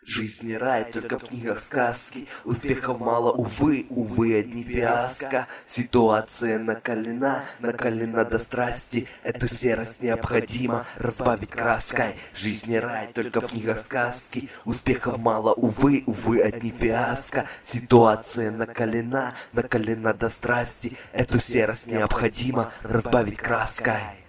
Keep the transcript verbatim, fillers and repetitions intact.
Жизнь не рай, только в книгах сказки. Успехов мало, увы, увы, одни фиаско. Ситуация накалена, накалена до страсти. Эту серость необходимо разбавить краской. Жизнь не рай, только в книгах сказки. Успехов мало, увы, увы, одни фиаско. Ситуация накалена, накалена до страсти. Эту серость необходимо разбавить краской.